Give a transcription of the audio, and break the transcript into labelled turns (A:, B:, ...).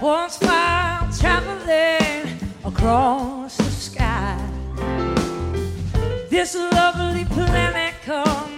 A: once while traveling across the sky. This lovely planet comes